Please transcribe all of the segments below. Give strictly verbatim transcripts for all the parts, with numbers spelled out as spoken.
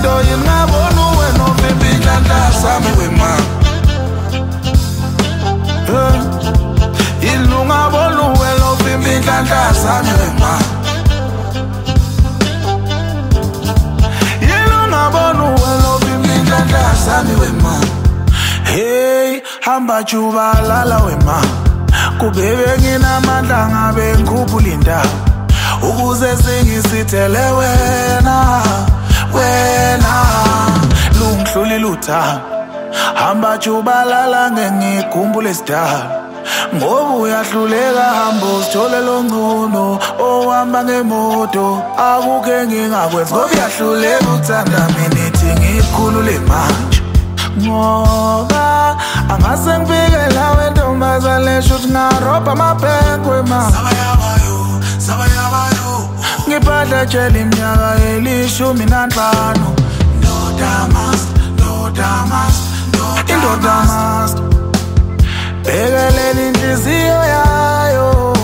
izinto yini ngabona wena ovimba inhlanhla sami wema ilunga bolu wena ovimba inhlanhla sami wema ilunga bolu wena ovimba inhlanhla sami wema hey hamba jubalala wema kubebe nginamandla ngabe ngikhuphula indawo ukuze singisithele wena wena lungihlulile uthando hamba jubalala ngengikhumbule sidala ngoba uyahluleka hamba usithole longcono ohamba ngemoto akuke ngingakwenza ngoba uyahluleka uthanda mina ithi ngikhulule manje ngoba angase ngifike la wentombazane shuthi ngarobha amabhenki wema sabayabayo sabayabayo ngibhadla tshela iminyaka elishumi nanhlanu ndoda must ndoda must ndoda must bhekelela inhliziyo yayo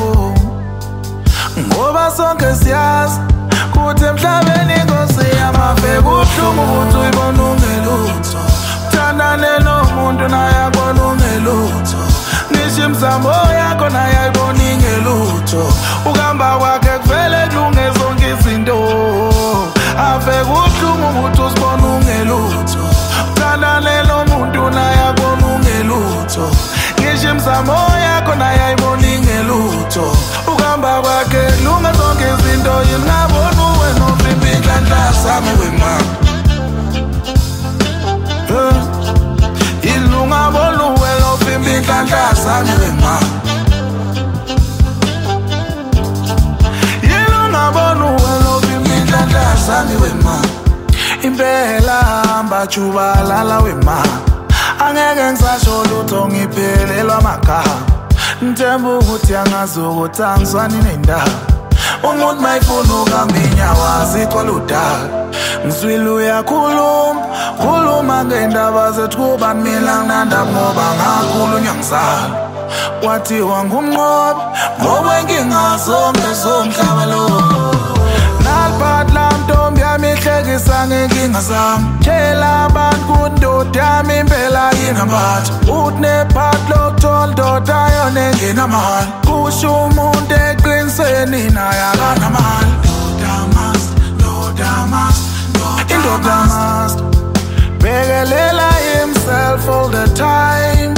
ngoba sonke siyazi kuthi emhlabeni inkosi yamafe kubuhlungu ukuthi uyibona ungelutho uthandane nomuntu naye abona ungelutho nisho imizamo yakho naye ayibona ingelutho ukuhamba kwakhe kuvele kulunge zonke izinto afe kubuhlungu ukuthi uzibona ungelutho uthandane nomuntu naye abona ungelutho nisho imizamo yakho naye ayibona ingelutho ukuhamba kwakhe kulunge zonke izinto yini ngabona wena ovimba inhlanhla sami wema ilunga bolu wena ovimba inhlanhla sami wema ilunga bolu wena ovimba inhlanhla sami wema impela hamba jubalala wema angeke ngisasho lutho ngiphelelwa amagama ngithemba ukuthi angazukuthi angizwani nendaba umuntu mayifuna ukaminya wazithwala udala ngizwile uyakhuluma khuluma ngendaba zethu kuba mina nginandaba ngoba ngakhulunywa ngizala wathiwa ngumnqobi ngoba inkinga zonke zomhlaba lo naliphathi la ntombi yami ihlekisa ngenkinga zami tshela abantu kundoda yami impela yingabatha uthi nephathi lokuthola indoda yona engenamali kusho umuntu eqinisweni naye akanamali ndoda must ndoda must indoda must bekelela himself all the time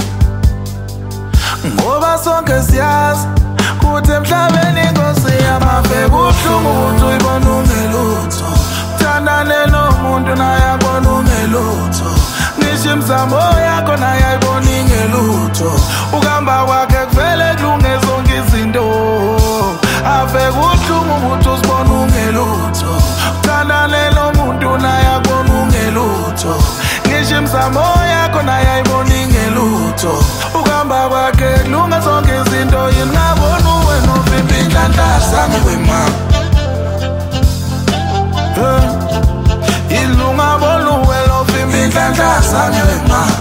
ngoba sonke siyazi kuthi emhlabeni inkosi yamafe kubuhlungu ukuthi uyibona ungelutho uthandane nomuntu naye abona ungelutho nisho imizamo yakho naye ayibona ingelutho ukuhamba kwakhe kuvele kulunge zonke izinto afe kubuhlungu ukuthi uzibona ungelutho uthandane nomuntu naye abona ungelutho nisho imizamo yakho naye ayibona ingelutho ukuhamba kwakhe kulunge zonke izinto yini ngabona wena ovimba inhlanhla sami wema ilunga bolu wena ovimba inhlanhla sami wema